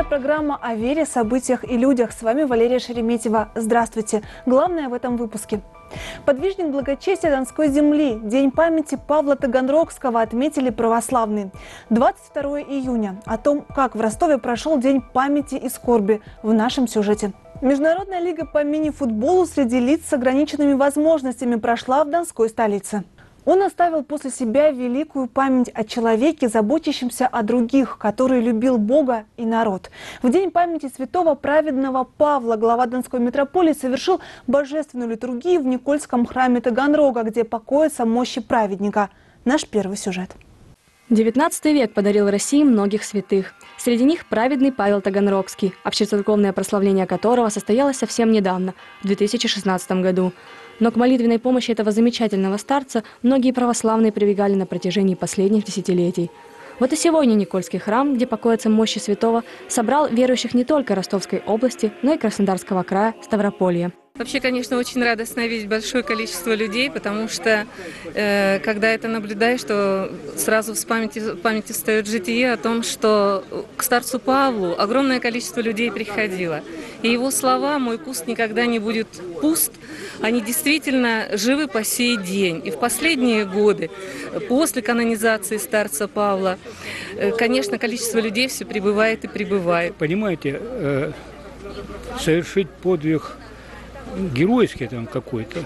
программа о вере, событиях и людях. С вами Валерия Шереметьева. Здравствуйте. Главное в этом выпуске. Подвижник благочестия Донской земли. День памяти Павла Таганрогского отметили православные. 22 июня. О том, как в Ростове прошел День памяти и скорби, в нашем сюжете. Международная лига по мини-футболу среди лиц с ограниченными возможностями прошла в Донской столице. Он оставил после себя великую память о человеке, заботящемся о других, который любил Бога и народ. В день памяти святого праведного Павла глава Донской митрополии совершил божественную литургию в Никольском храме Таганрога, где покоятся мощи праведника. Наш первый сюжет. XIX век подарил России многих святых. Среди них праведный Павел Таганрогский, общецерковное прославление которого состоялось совсем недавно, в 2016 году. Но к молитвенной помощи этого замечательного старца многие православные прибегали на протяжении последних десятилетий. Вот и сегодня Никольский храм, где покоятся мощи святого, собрал верующих не только Ростовской области, но и Краснодарского края, Ставрополья. Вообще, конечно, очень радостно видеть большое количество людей, потому что, когда это наблюдаешь, то сразу в памяти встает житие о том, что к старцу Павлу огромное количество людей приходило. И его слова «мой пуст никогда не будет пуст», они действительно живы по сей день. И в последние годы, после канонизации старца Павла, конечно, количество людей все прибывает и прибывает. Понимаете, совершить подвиг геройский там какой-то,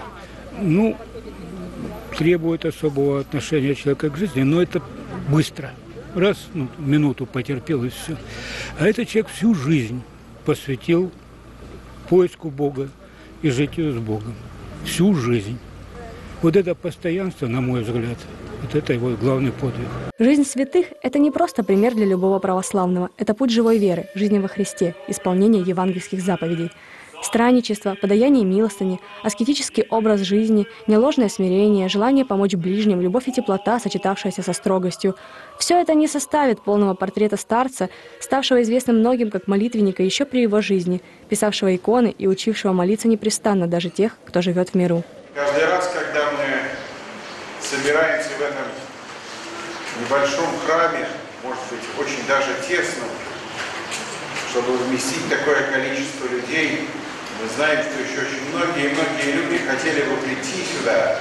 требует особого отношения человека к жизни, но это быстро. Раз, минуту потерпел и все. А этот человек всю жизнь посвятил поиску Бога и житию с Богом. Всю жизнь. Вот это постоянство, на мой взгляд, вот это его главный подвиг. Жизнь святых – это не просто пример для любого православного. Это путь живой веры, жизни во Христе, исполнение евангельских заповедей. Странничество, подаяние милостыни, аскетический образ жизни, неложное смирение, желание помочь ближним, любовь и теплота, сочетавшаяся со строгостью – все это не составит полного портрета старца, ставшего известным многим как молитвенника еще при его жизни, писавшего иконы и учившего молиться непрестанно даже тех, кто живет в миру. Каждый раз, когда мы собираемся в этом небольшом храме, может быть, очень даже тесном, чтобы вместить такое количество людей, мы знаем, что еще очень многие люди хотели бы прийти сюда.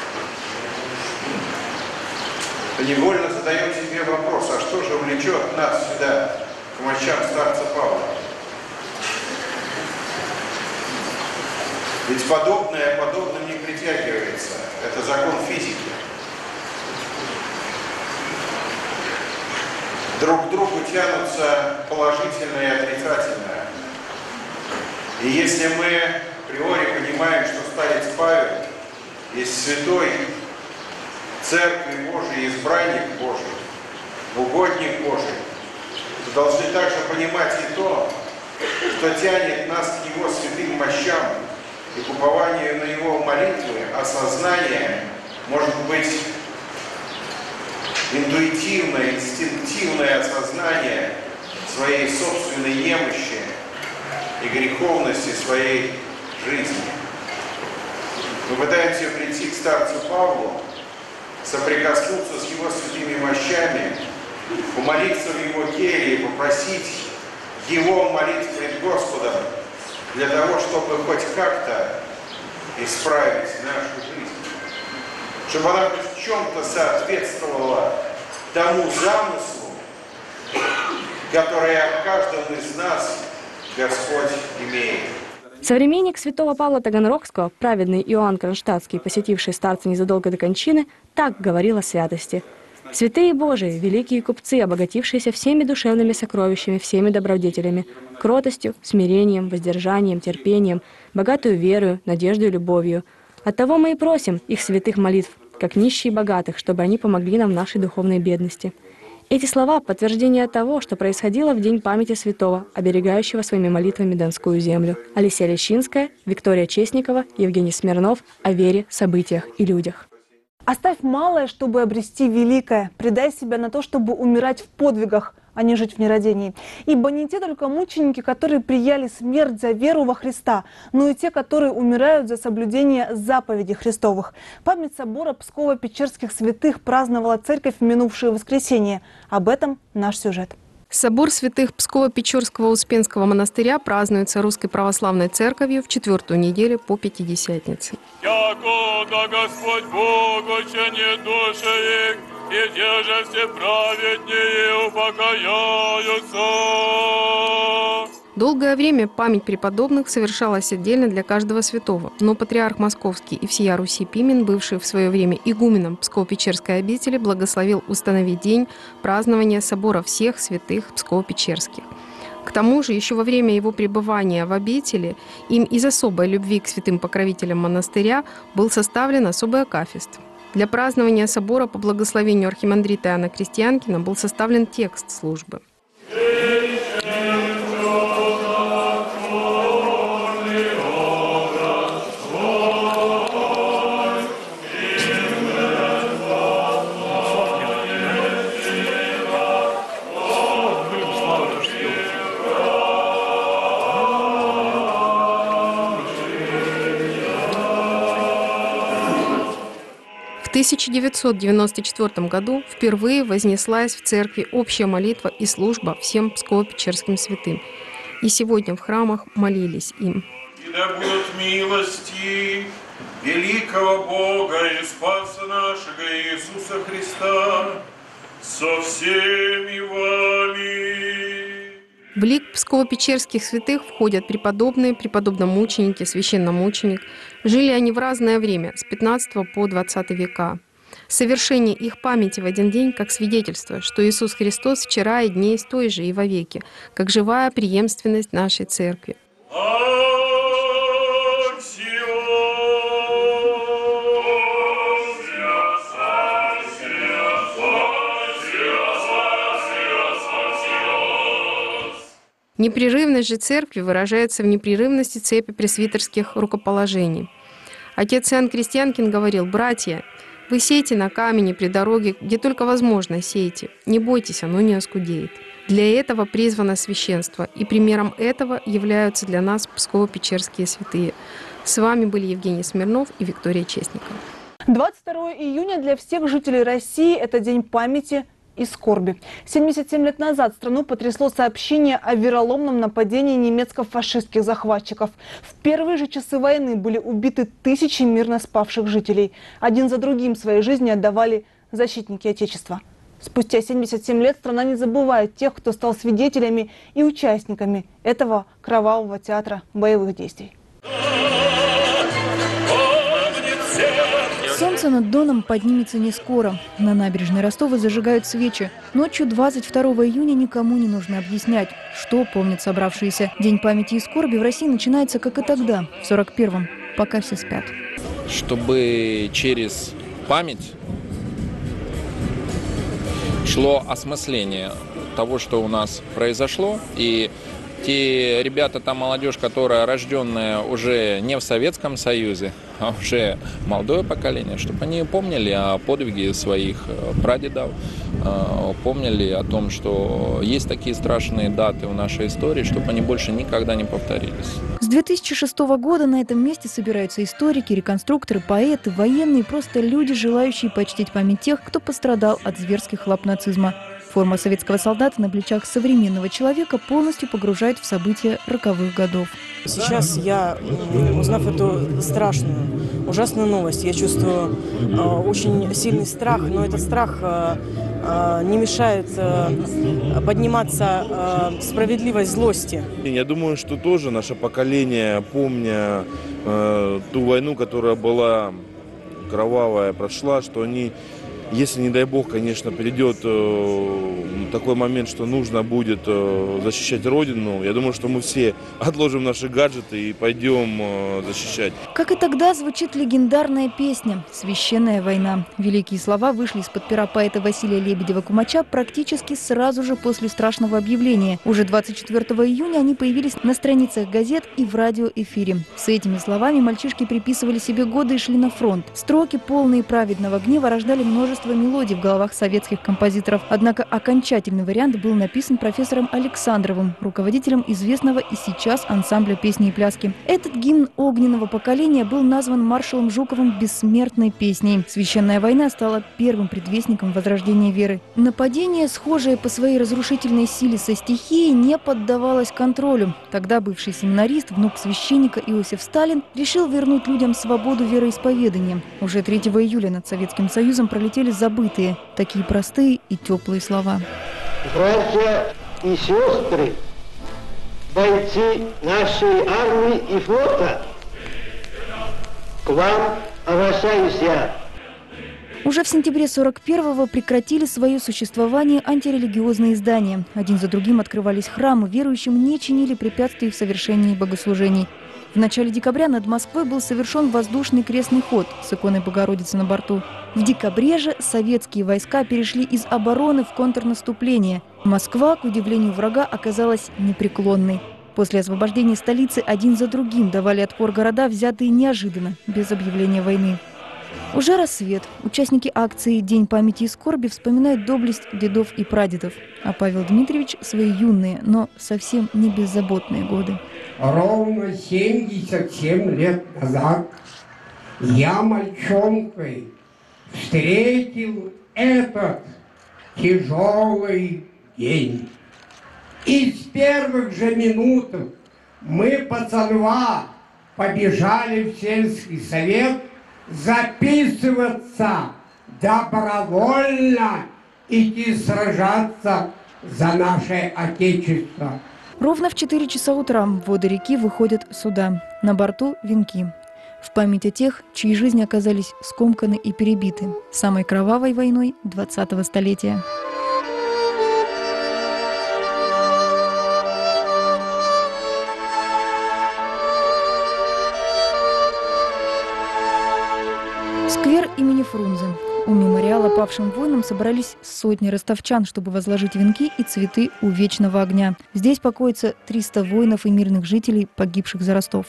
То невольно задаем себе вопрос, а что же влечет нас сюда, к мощам старца Павла? Ведь подобное подобным не притягивается. Это закон физики. Друг к другу тянутся положительное и отрицательное. И если мы априори понимаем, что старец Павел есть святой Церкви Божией, избранник Божий, угодник Божий, то должны также понимать и то, что тянет нас к его святым мощам и к упованию на его молитвы, осознание, может быть, интуитивное, инстинктивное осознание своей собственной немощи и греховности своей жизни. Мы пытаемся прийти к старцу Павлу, соприкоснуться с его святыми мощами, помолиться в его келье, попросить его молитв пред Господом для того, чтобы хоть как-то исправить нашу жизнь, чтобы она хоть в чем-то соответствовала тому замыслу, который о каждом из нас Господь имеет. Современник святого Павла Таганрогского, праведный Иоанн Кронштадтский, посетивший старца незадолго до кончины, так говорил о святости. «Святые Божии, великие купцы, обогатившиеся всеми душевными сокровищами, всеми добродетелями, кротостью, смирением, воздержанием, терпением, богатую верою, надеждой и любовью. Оттого мы и просим их святых молитв, как нищие и богатых, чтобы они помогли нам в нашей духовной бедности». Эти слова – подтверждение того, что происходило в день памяти святого, оберегающего своими молитвами Донскую землю. Алисия Лещинская, Виктория Честникова, Евгений Смирнов. О вере, событиях и людях. Оставь малое, чтобы обрести великое. Предай себя на то, чтобы умирать в подвигах, а не жить в нерадении. Ибо не те только мученики, которые прияли смерть за веру во Христа, но и те, которые умирают за соблюдение заповедей Христовых. Память собора Псково-Печерских святых праздновала церковь в минувшее воскресенье. Об этом наш сюжет. Собор святых Псково-Печорского Успенского монастыря празднуется Русской Православной Церковью в 4-ю неделю по Пятидесятнице. «Якуда Господь Бог учинит души их, и те же все праведнее упокояются». Долгое время память преподобных совершалась отдельно для каждого святого, но патриарх Московский и всея Руси Пимен, бывший в свое время игуменом Псково-Печерской обители, благословил установить день празднования собора всех святых Псково-Печерских. К тому же, еще во время его пребывания в обители, им из особой любви к святым покровителям монастыря был составлен особый акафист. Для празднования собора по благословению архимандрита Иоанна Крестьянкина был составлен текст службы. В 1994 году впервые вознеслась в церкви общая молитва и служба всем Псково-Печерским святым. И сегодня в храмах молились им. И да будут милости великого Бога и Спаса нашего Иисуса Христа со всеми вами. В лик Псково-Печерских святых входят преподобные, преподобномученики, священномученик. Жили они в разное время, с 15 по 20 века. Совершение их памяти в один день как свидетельство, что Иисус Христос вчера и дней той же и вовеки, как живая преемственность нашей Церкви. Непрерывность же Церкви выражается в непрерывности цепи пресвитерских рукоположений. Отец Иоанн Крестьянкин говорил: «Братья, вы сейте на камени при дороге, где только возможно сейте. Не бойтесь, оно не оскудеет». Для этого призвано священство, и примером этого являются для нас Псково-Печерские святые. С вами были Евгений Смирнов и Виктория Честникова. 22 июня для всех жителей России – это день памяти и скорби. 77 лет назад страну потрясло сообщение о вероломном нападении немецко-фашистских захватчиков. В первые же часы войны были убиты тысячи мирно спавших жителей. Один за другим свои жизни отдавали защитники Отечества. Спустя 77 лет страна не забывает тех, кто стал свидетелями и участниками этого кровавого театра боевых действий. Солнце над Доном поднимется не скоро. На набережной Ростова зажигают свечи. Ночью 22 июня никому не нужно объяснять, что помнят собравшиеся. День памяти и скорби в России начинается, как и тогда, в 41-м, пока все спят. Чтобы через память шло осмысление того, что у нас произошло, и те ребята, та молодежь, которая рожденная уже не в Советском Союзе, а уже молодое поколение, чтобы они помнили о подвиге своих прадедов, помнили о том, что есть такие страшные даты в нашей истории, чтобы они больше никогда не повторились. С 2006 года на этом месте собираются историки, реконструкторы, поэты, военные, просто люди, желающие почтить память тех, кто пострадал от зверских лап нацизма. Форма советского солдата на плечах современного человека полностью погружает в события роковых годов. Сейчас я, узнав эту страшную, ужасную новость, я чувствую очень сильный страх, но этот страх не мешает подниматься справедливость злости. Я думаю, что тоже наше поколение, помня ту войну, которая была кровавая, прошла, что они, если, не дай бог, конечно, придет такой момент, что нужно будет защищать Родину, я думаю, что мы все отложим наши гаджеты и пойдем защищать. Как и тогда, звучит легендарная песня «Священная война». Великие слова вышли из-под пера поэта Василия Лебедева-Кумача практически сразу же после страшного объявления. Уже 24 июня они появились на страницах газет и в радиоэфире. С этими словами мальчишки приписывали себе годы и шли на фронт. Строки, полные праведного гнева, рождали множество множество мелодий в головах советских композиторов. Однако окончательный вариант был написан профессором Александровым, руководителем известного и сейчас ансамбля песни и пляски. Этот гимн огненного поколения был назван маршалом Жуковым бессмертной песней. Священная война стала первым предвестником возрождения веры. Нападение, схожее по своей разрушительной силе со стихией, не поддавалось контролю. Тогда бывший семинарист, внук священника Иосиф Сталин, решил вернуть людям свободу вероисповедания. Уже 3 июля над Советским Союзом пролетели забытые, такие простые и теплые слова. Братья и сестры, бойцы нашей армии и флота, к вам обращаюсь я. Уже в сентябре 41-го прекратили свое существование антирелигиозные издания. Один за другим открывались храмы, верующим не чинили препятствий в совершении богослужений. В начале декабря над Москвой был совершен воздушный крестный ход с иконой Богородицы на борту. В декабре же советские войска перешли из обороны в контрнаступление. Москва, к удивлению врага, оказалась непреклонной. После освобождения столицы один за другим давали отпор города, взятые неожиданно, без объявления войны. Уже рассвет. Участники акции «День памяти и скорби» вспоминают доблесть дедов и прадедов. А Павел Дмитриевич – свои юные, но совсем не беззаботные годы. Ровно 77 лет назад я мальчонкой встретил этот тяжелый день. И с первых же минут мы, пацанва, побежали в сельский совет записываться, добровольно идти сражаться за наше Отечество. Ровно в 4 часа утра в воды реки выходят суда. На борту венки. В память о тех, чьи жизни оказались скомканы и перебиты самой кровавой войной 20-го столетия. Сквер имени Фрунзе. У мемориала павшим воинам собрались сотни ростовчан, чтобы возложить венки и цветы у вечного огня. Здесь покоятся 300 воинов и мирных жителей, погибших за Ростов.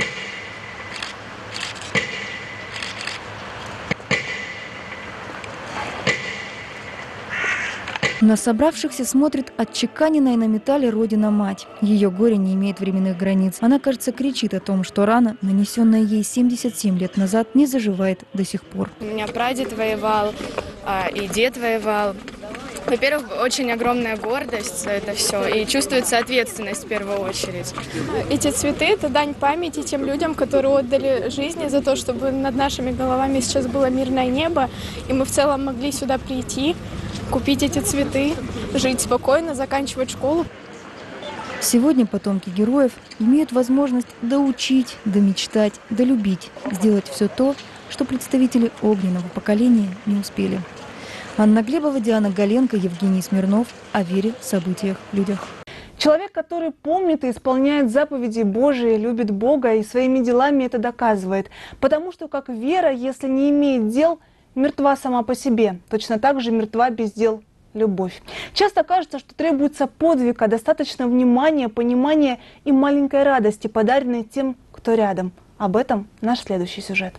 На собравшихся смотрит отчеканенная на металле Родина-Мать. Ее горе не имеет временных границ. Она, кажется, кричит о том, что рана, нанесенная ей 77 лет назад, не заживает до сих пор. У меня прадед воевал, и дед воевал. Во-первых, очень огромная гордость за это все, и чувствуется ответственность в первую очередь. Эти цветы – это дань памяти тем людям, которые отдали жизни за то, чтобы над нашими головами сейчас было мирное небо, и мы в целом могли сюда прийти, купить эти цветы, жить спокойно, заканчивать школу. Сегодня потомки героев имеют возможность доучить, домечтать, долюбить, сделать все то, что представители огненного поколения не успели. Анна Глебова, Диана Галенко, Евгений Смирнов. О вере, событиях, людях. Человек, который помнит и исполняет заповеди Божии, любит Бога и своими делами это доказывает. Потому что как вера, если не имеет дел, мертва сама по себе. Точно так же мертва без дел любовь. Часто кажется, что требуется подвиг, а достаточно внимания, понимания и маленькой радости, подаренной тем, кто рядом. Об этом наш следующий сюжет.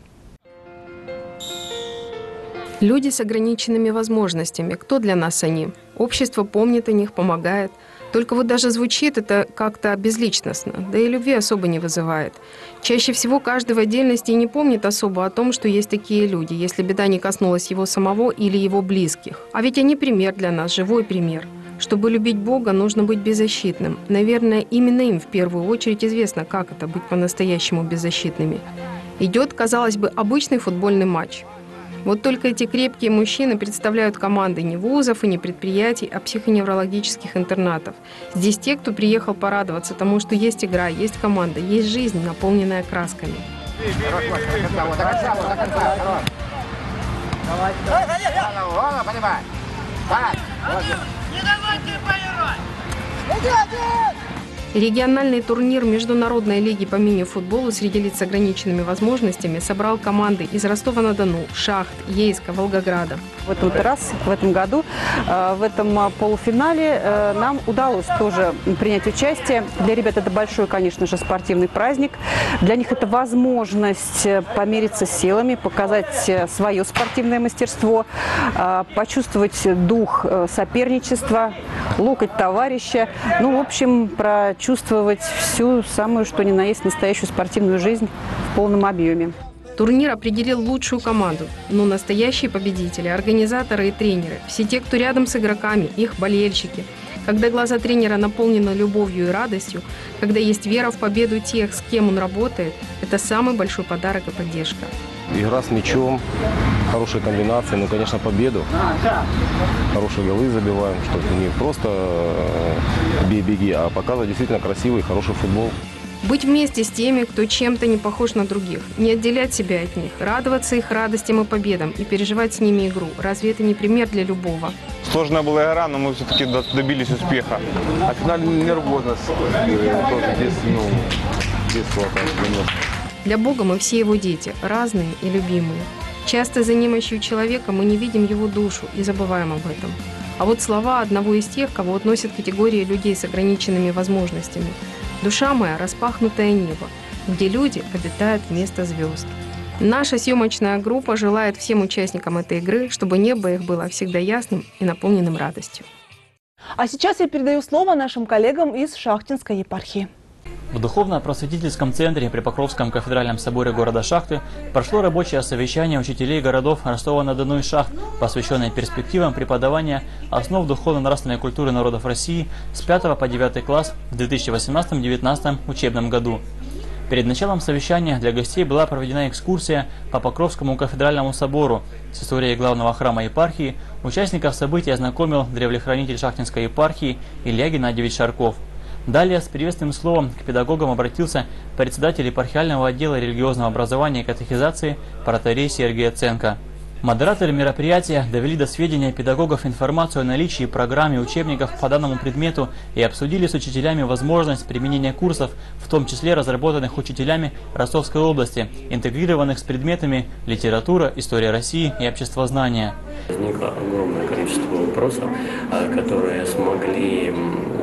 Люди с ограниченными возможностями. Кто для нас они? Общество помнит о них, помогает. Только вот даже звучит это как-то безличностно, да и любви особо не вызывает. Чаще всего каждый в отдельности и не помнит особо о том, что есть такие люди, если беда не коснулась его самого или его близких. А ведь они пример для нас, живой пример. Чтобы любить Бога, нужно быть беззащитным. Наверное, именно им в первую очередь известно, как это быть по-настоящему беззащитными. Идет, казалось бы, обычный футбольный матч. Вот только эти крепкие мужчины представляют команды не вузов и не предприятий, а психоневрологических интернатов. Здесь те, кто приехал порадоваться тому, что есть игра, есть команда, есть жизнь, наполненная красками. Региональный турнир Международной лиги по мини-футболу среди лиц с ограниченными возможностями собрал команды из Ростова-на-Дону, Шахт, Ейска, Волгограда. В этом году, в этом полуфинале нам удалось тоже принять участие. Для ребят это большой, конечно же, спортивный праздник. Для них это возможность помериться силами, показать свое спортивное мастерство, почувствовать дух соперничества, локоть товарища. Ну, в общем, прочувствовать всю самую, что ни на есть, настоящую спортивную жизнь в полном объеме. Турнир определил лучшую команду, но настоящие победители, организаторы и тренеры, все те, кто рядом с игроками, их болельщики. Когда глаза тренера наполнены любовью и радостью, когда есть вера в победу тех, с кем он работает, это самый большой подарок и поддержка. Игра с мячом, хорошие комбинации, ну, конечно, победу. Хорошие голы забиваем, чтобы не просто бей-беги, а показывать действительно красивый, хороший футбол. Быть вместе с теми, кто чем-то не похож на других, не отделять себя от них, радоваться их радостям и победам и переживать с ними игру. Разве это не пример для любого? Сложная была игра, но мы все-таки добились успеха. А финале нервозность тоже здесь, весело. Для Бога мы все его дети, разные и любимые. Часто за немощью человека мы не видим его душу и забываем об этом. А вот слова одного из тех, кого относят к категории людей с ограниченными возможностями. «Душа моя – распахнутое небо, где люди обитают вместо звезд». Наша съемочная группа желает всем участникам этой игры, чтобы небо их было всегда ясным и наполненным радостью. А сейчас я передаю слово нашим коллегам из Шахтинской епархии. В Духовно-просветительском центре при Покровском кафедральном соборе города Шахты прошло рабочее совещание учителей городов Ростова-на-Дону и Шахт, посвященное перспективам преподавания основ духовно-нравственной культуры народов России с 5 по 9 класс в 2018-2019 учебном году. Перед началом совещания для гостей была проведена экскурсия по Покровскому кафедральному собору. С историей главного храма епархии участников события ознакомил древлехранитель Шахтинской епархии Илья Геннадьевич Шарков. Далее с приветственным словом к педагогам обратился председатель епархиального отдела религиозного образования и катехизации протоиерей Сергий Яценко. Модераторы мероприятия довели до сведения педагогов информацию о наличии программ и учебников по данному предмету и обсудили с учителями возможность применения курсов, в том числе разработанных учителями Ростовской области, интегрированных с предметами литература, история России и обществознание. Возникло огромное количество вопросов, которые смогли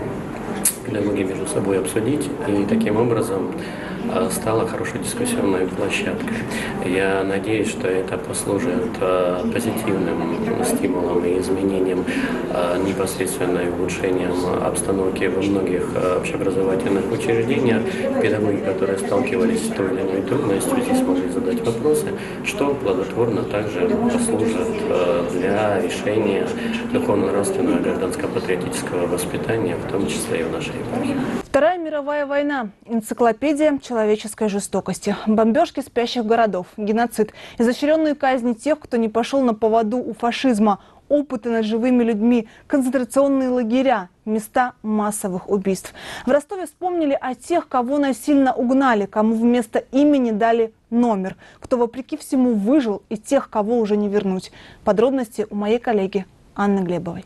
педагоги между собой обсудить, и таким образом стала хорошей дискуссионной площадкой. Я надеюсь, что это послужит позитивным стимулом и изменением, непосредственно и улучшением обстановки во многих общеобразовательных учреждениях. Педагоги, которые сталкивались с той или иной трудностью, здесь смогли задать вопросы, что плодотворно также послужит для решения духовно-нравственного и гражданско-патриотического воспитания, в том числе и в нашей епархии. Вторая мировая война. Энциклопедия человеческой жестокости. Бомбежки спящих городов. Геноцид. Изощренные казни тех, кто не пошел на поводу у фашизма. Опыты над живыми людьми. Концентрационные лагеря. Места массовых убийств. В Ростове вспомнили о тех, кого насильно угнали, кому вместо имени дали номер. Кто вопреки всему выжил, и тех, кого уже не вернуть. Подробности у моей коллеги Анны Глебовой.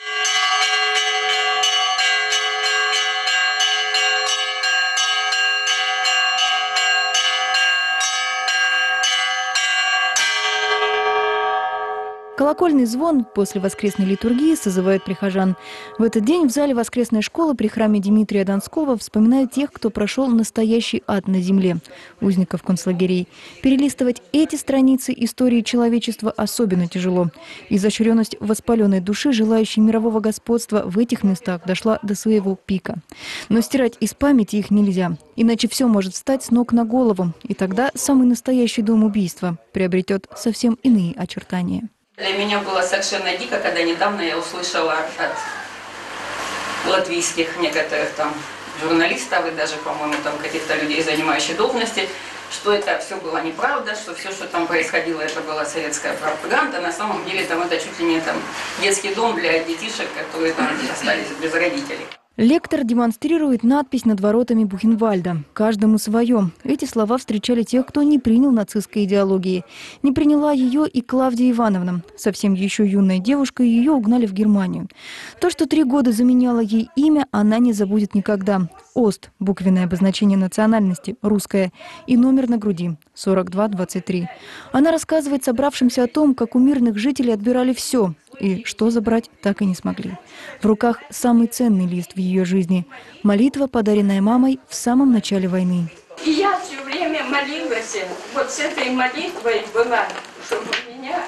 Колокольный звон после воскресной литургии созывает прихожан. В этот день в зале воскресной школы при храме Дмитрия Донского вспоминают тех, кто прошел настоящий ад на земле – узников концлагерей. Перелистывать эти страницы истории человечества особенно тяжело. Изощренность воспаленной души, желающей мирового господства, в этих местах дошла до своего пика. Но стирать из памяти их нельзя, иначе все может встать с ног на голову, и тогда самый настоящий дом убийства приобретет совсем иные очертания. Для меня было совершенно дико, когда недавно я услышала от латвийских некоторых там журналистов и даже, по-моему, там каких-то людей, занимающих должности, что это все было неправда, что все, что там происходило, это была советская пропаганда. На самом деле там это чуть ли не там детский дом для детишек, которые там остались без родителей. Лектор демонстрирует надпись над воротами Бухенвальда «Каждому свое». Эти слова встречали тех, кто не принял нацистской идеологии. Не приняла ее и Клавдия Ивановна. Совсем еще юная девушка, ее угнали в Германию. То, что 3 года заменяло ей имя, она не забудет никогда. ОСТ, буквенное обозначение национальности, русское, и номер на груди 4223. Она рассказывает собравшимся о том, как у мирных жителей отбирали все, и что забрать так и не смогли. В руках самый ценный лист в ее жизни – молитва, подаренная мамой в самом начале войны. И я все время молилась, вот с этой молитвой была, чтобы меня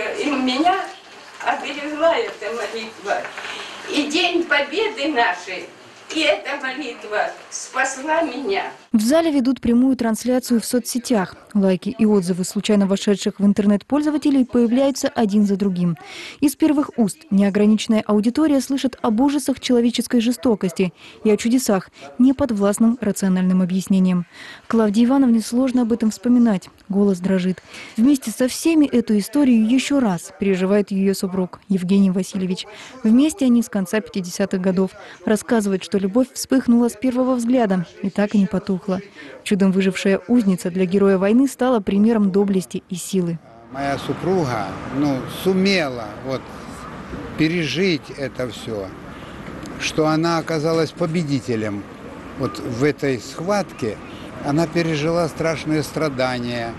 оберегла эта молитва. И День Победы нашей, и эта молитва спасла меня. В зале ведут прямую трансляцию в соцсетях. Лайки и отзывы случайно вошедших в интернет пользователей появляются один за другим. Из первых уст неограниченная аудитория слышит об ужасах человеческой жестокости и о чудесах, не подвластным рациональным объяснениям. Клавдии Ивановне сложно об этом вспоминать. Голос дрожит. Вместе со всеми эту историю еще раз переживает ее супруг Евгений Васильевич. Вместе они с конца 50-х годов. Рассказывают, что любовь вспыхнула с первого взгляда и так и не потухла. Чудом выжившая узница для героя войны стала примером доблести и силы. Моя супруга сумела пережить это все, что она оказалась победителем. Вот в этой схватке она пережила страшные страдания.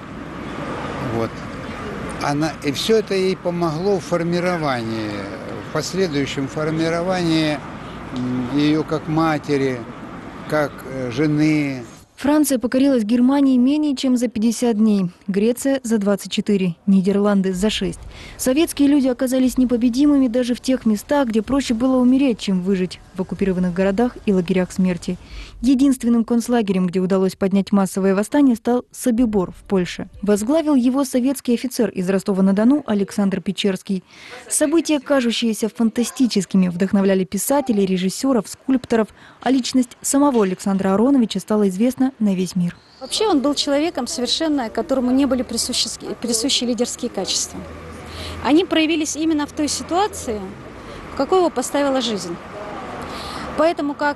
И все это ей помогло в формировании, в последующем формировании ее как матери, как жены. Франция покорилась Германии менее чем за 50 дней, Греция – за 24, Нидерланды – за 6. Советские люди оказались непобедимыми даже в тех местах, где проще было умереть, чем выжить, в оккупированных городах и лагерях смерти. Единственным концлагерем, где удалось поднять массовое восстание, стал Собибор в Польше. Возглавил его советский офицер из Ростова-на-Дону Александр Печерский. События, кажущиеся фантастическими, вдохновляли писателей, режиссеров, скульпторов, а личность самого Александра Ароновича стала известна на весь мир. Вообще он был человеком совершенно, которому не были присущи лидерские качества. Они проявились именно в той ситуации, в какой его поставила жизнь. Поэтому как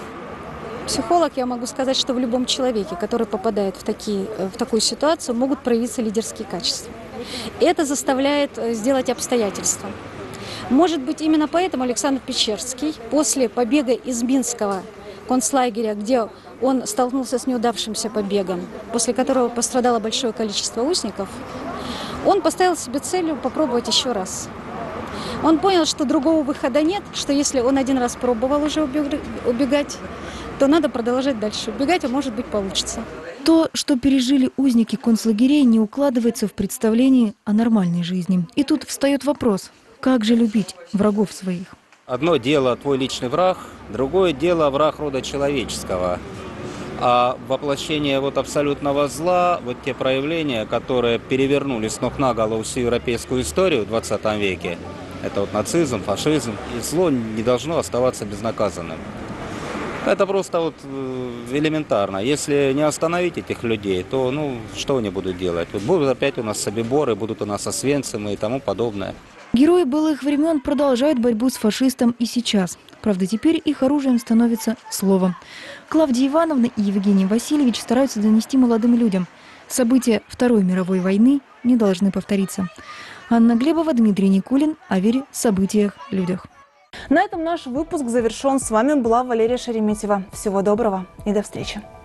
психолог я могу сказать, что в любом человеке, который попадает в такую ситуацию, могут проявиться лидерские качества. И это заставляет сделать обстоятельства. Может быть, именно поэтому Александр Печерский после побега из Минского концлагеря, где он столкнулся с неудавшимся побегом, после которого пострадало большое количество узников, он поставил себе целью попробовать еще раз. Он понял, что другого выхода нет, что если он один раз пробовал уже убегать, то надо продолжать дальше. Убегать, а может быть, получится. То, что пережили узники концлагерей, не укладывается в представлении о нормальной жизни. И тут встает вопрос, как же любить врагов своих? Одно дело твой личный враг, другое дело враг рода человеческого. А воплощение абсолютного зла, те проявления, которые перевернули с ног на голову всю европейскую историю в 20 веке, это нацизм, фашизм, и зло не должно оставаться безнаказанным. Это просто элементарно. Если не остановить этих людей, то что они будут делать? Будут опять у нас Собиборы, будут у нас Освенцимы и тому подобное. Герои былых времен продолжают борьбу с фашистом и сейчас. Правда, теперь их оружием становится слово. Клавдия Ивановна и Евгений Васильевич стараются донести молодым людям. События Второй мировой войны не должны повториться. Анна Глебова, Дмитрий Никулин. О вере, событиях, людях. На этом наш выпуск завершен. С вами была Валерия Шереметьева. Всего доброго и до встречи.